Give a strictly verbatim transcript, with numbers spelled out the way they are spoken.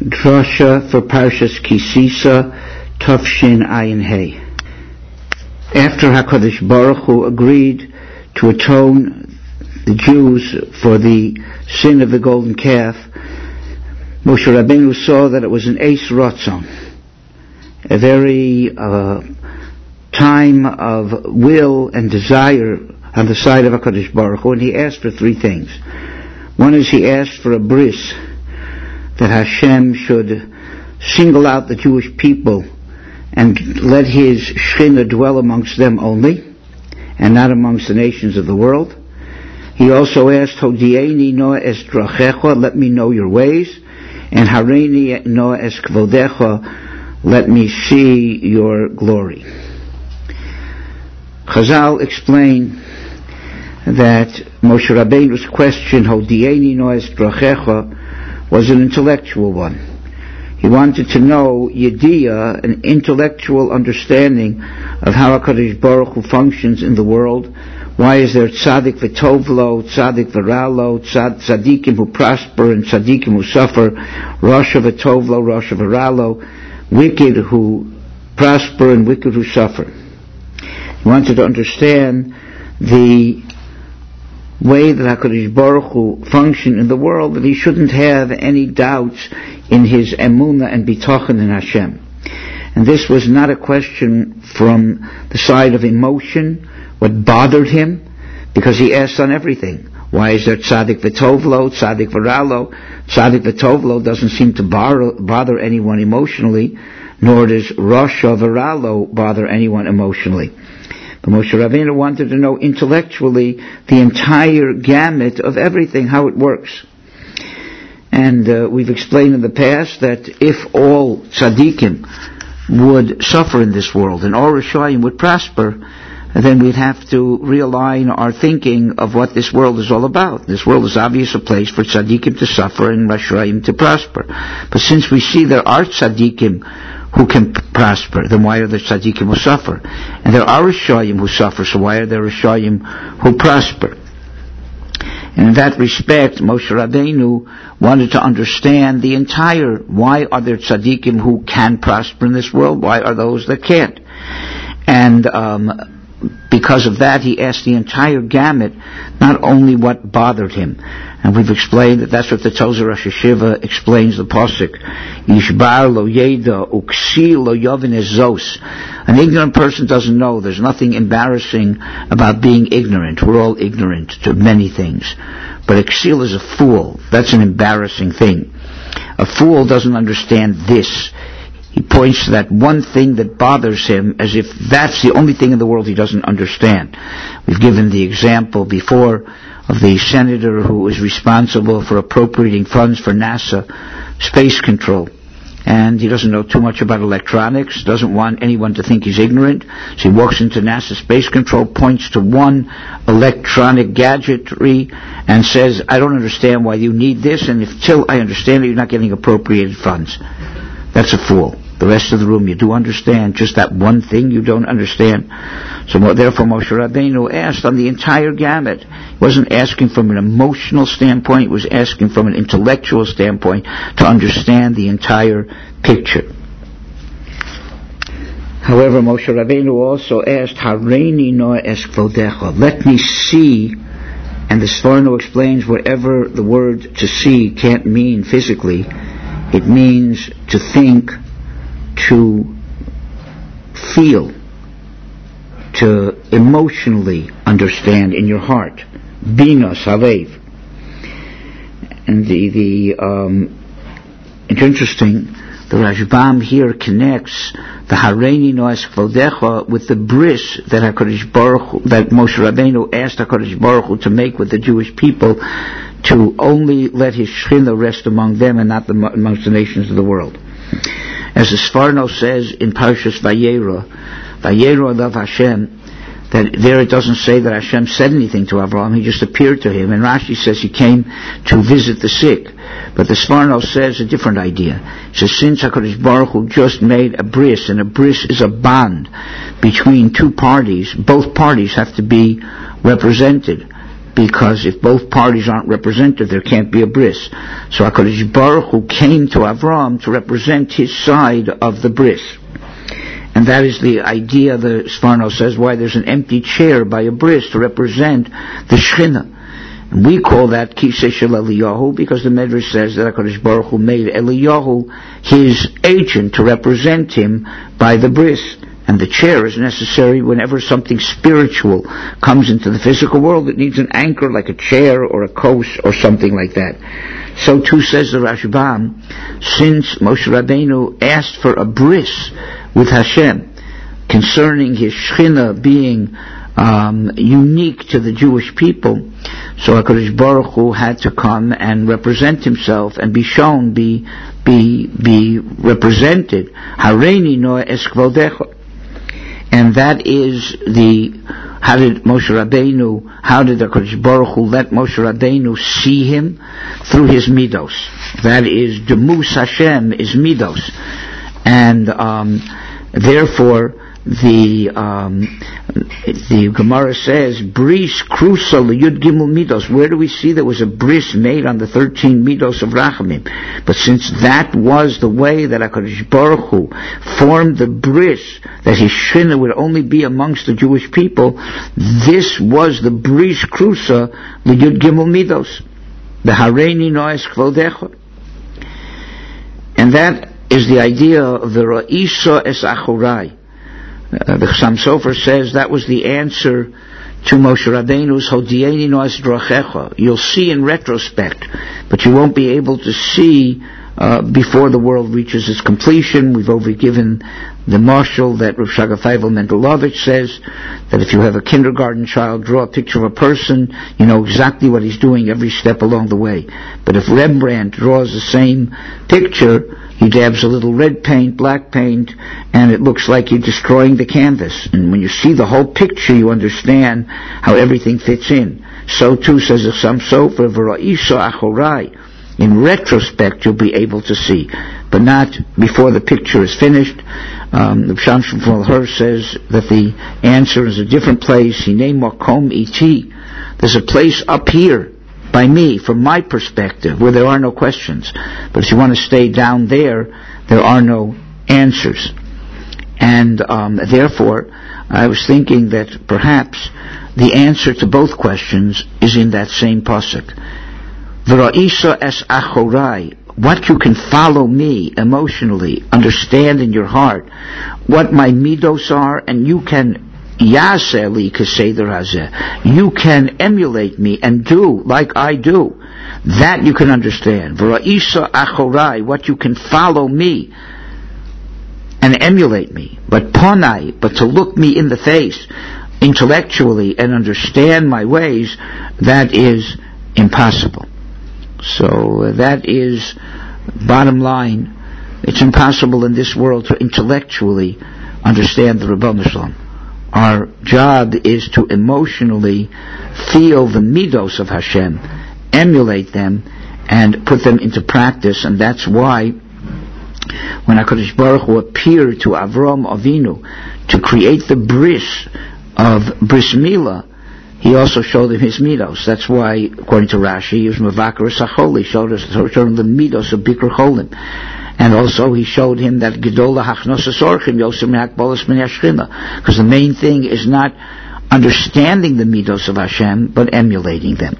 Drasha for Parshas Kisisa, Tufshin Ayin Hey. After HaKadosh Baruch Hu agreed to atone the Jews for the sin of the golden calf, Moshe Rabbeinu saw that it was an Eis Ratzon, a very uh, time of will and desire on the side of HaKadosh Baruch Hu, and he asked for three things. One is he asked for a bris, that Hashem should single out the Jewish people and let His Shekhinah dwell amongst them only, and not amongst the nations of the world. He also asked, Hodieni noah es drachecha, let me know your ways, and Hareini noah es kvodecha, let me see your glory. Chazal explain that Moshe Rabbeinu's question, Hodieni noah es drachecha, was an intellectual one. He wanted to know Yediyah, an intellectual understanding of how HaKadosh Baruch Hu functions in the world. Why is there tzaddik v'tovlo, tzaddik v'ralo, tzad, tzaddikim who prosper and tzaddikim who suffer, rasha v'tovlo, rasha v'ralo, wicked who prosper and wicked who suffer. He wanted to understand the way that HaKadosh Baruch Hu functioned in the world, that he shouldn't have any doubts in his emunah and bitachon in Hashem. And this was not a question from the side of emotion, what bothered him, because he asked on everything. Why is there tzaddik v'tovlo, tzaddik v'ralo? Tzaddik v'tovlo doesn't seem to bother, bother anyone emotionally, nor does rasha v'ralo bother anyone emotionally. But Moshe Rabbeinu wanted to know intellectually the entire gamut of everything, how it works. And uh, we've explained in the past that if all tzaddikim would suffer in this world and all Rishayim would prosper, then we'd have to realign our thinking of what this world is all about. This world is obviously a place for tzaddikim to suffer and Rishayim to prosper. But since we see there are tzaddikim who can prosper, then why are there tzaddikim who suffer? And there are Rishayim who suffer, so why are there Rishayim who prosper? And in that respect, Moshe Rabbeinu wanted to understand the entire, why are there tzaddikim who can prosper in this world? Why are those that can't? And um, because of that, he asked the entire gamut, not only what bothered him. And we've explained that that's what the Tozer Rosh Hashiva explains the pasuk. Yishbar lo yeda uksi lo yovin zos. An ignorant person doesn't know. There's nothing embarrassing about being ignorant. We're all ignorant to many things. But Iksil is a fool. That's an embarrassing thing. A fool doesn't understand this. He points to that one thing that bothers him as if that's the only thing in the world he doesn't understand. We've given the example before of the senator who was responsible for appropriating funds for NASA space control. And he doesn't know too much about electronics, doesn't want anyone to think he's ignorant. So he walks into NASA space control, points to one electronic gadgetry and says, I don't understand why you need this, and if till I understand it, you're not getting appropriated funds. That's a fool. The rest of the room you do understand, just that one thing you don't understand. So therefore Moshe Rabbeinu asked on the entire gamut. He wasn't asking from an emotional standpoint, he was asking from an intellectual standpoint to understand the entire picture. However, Moshe Rabbeinu also asked, Hareini noah es kvodecha, let me see, and the Sforno explains wherever the word to see can't mean physically, it means to think, to feel, to emotionally understand in your heart. Bina Salev. And the, the um, it's interesting, the Rashbam here connects the Hareini Noas Kvodecha with the bris that HaKadosh Baruch Hu, that Moshe Rabbeinu asked HaKadosh Baruch Hu to make with the Jewish people, to only let His Shekhinah rest among them and not the, amongst the nations of the world. As the Sforno says in Parshas Vayera, Vayera Elav Hashem, that there it doesn't say that Hashem said anything to Avraham, he just appeared to him. And Rashi says he came to visit the sick. But the Sforno says a different idea. He says, since HaKadosh Baruch Hu just made a bris, and a bris is a bond between two parties, both parties have to be represented. because if both parties aren't represented, there can't be a bris. So HaKadosh Baruch Hu came to Avram to represent his side of the bris. And that is the idea, the Sforno says, why there's an empty chair by a bris to represent the Shekhinah. And we call that Kisei Shel Eliyahu because the Medrash says that HaKadosh Baruch Hu made Eliyahu his agent to represent him by the bris. And the chair is necessary whenever something spiritual comes into the physical world. It needs an anchor like a chair or a kos or something like that. So too says the Rashbam, since Moshe Rabbeinu asked for a bris with Hashem concerning his Shekhinah being um, unique to the Jewish people, so HaKadosh Baruch Hu had to come and represent himself and be shown, be be be represented. Hareini noah es kvodecha. And that is the, how did Moshe Rabbeinu, how did HaKadosh Baruch Hu let Moshe Rabbeinu see him? Through his midos. That is, Demus Hashem is midos. And um, therefore, the um, the Gemara says, Bris Krusa Yud Gimel Midos. Where do we see there was a bris made on the thirteen Midos of Rachamim? But since that was the way that HaKadosh Baruch Hu formed the bris, that his Shekhinah would only be amongst the Jewish people, this was the Bris Krusa Yud Gimel Midos. The Hareini Noes Kvodecha. And that is the idea of the Ra'isa Es Achorai. Uh, the Chassam Sofer says that was the answer to Moshe Rabbeinu's Hodieni Noas Drachecha. You'll see in retrospect, but you won't be able to see uh, before the world reaches its completion. We've already given the marshal that Rav Shlomo Feivel Mendelovich says that if you have a kindergarten child draw a picture of a person, you know exactly what he's doing every step along the way. But if Rembrandt draws the same picture, he dabs a little red paint, black paint, and it looks like you're destroying the canvas. And when you see the whole picture, you understand how everything fits in. So too, says the Chassam Sofer, V'ra'isa achorai. In retrospect, you'll be able to see, but not before the picture is finished. Um, the Psham Shmuel Her says that the answer is a different place. Hinei makom iti. There's a place up here by me, from my perspective, where there are no questions. But if you want to stay down there, there are no answers. And um, therefore, I was thinking that perhaps the answer to both questions is in that same pasuk. V'ra'isa es achorai. What you can follow me emotionally, understand in your heart, what my midos are, and you can Yaseli Keseder Hazeh. You can emulate me and do like I do. That you can understand. V'ra'isa achorai, what you can follow me and emulate me. But ponai, but to look me in the face intellectually and understand my ways, that is impossible. So uh, that is bottom line. It's impossible in this world to intellectually understand the Ribono Shel Olam. Our job is to emotionally feel the midos of Hashem, emulate them, and put them into practice. And that's why when HaKadosh Baruch Hu appeared to Avram Avinu to create the bris of Bris Milah, he also showed him his midos. That's why, according to Rashi, he was Mavakar Sachol. He showed us showed him the midos of Bikr Cholim. And also he showed him that Gedola Hachnosas Orchim Yosem Hakbolas Min Yashchina. Because the main thing is not understanding the midos of Hashem, but emulating them.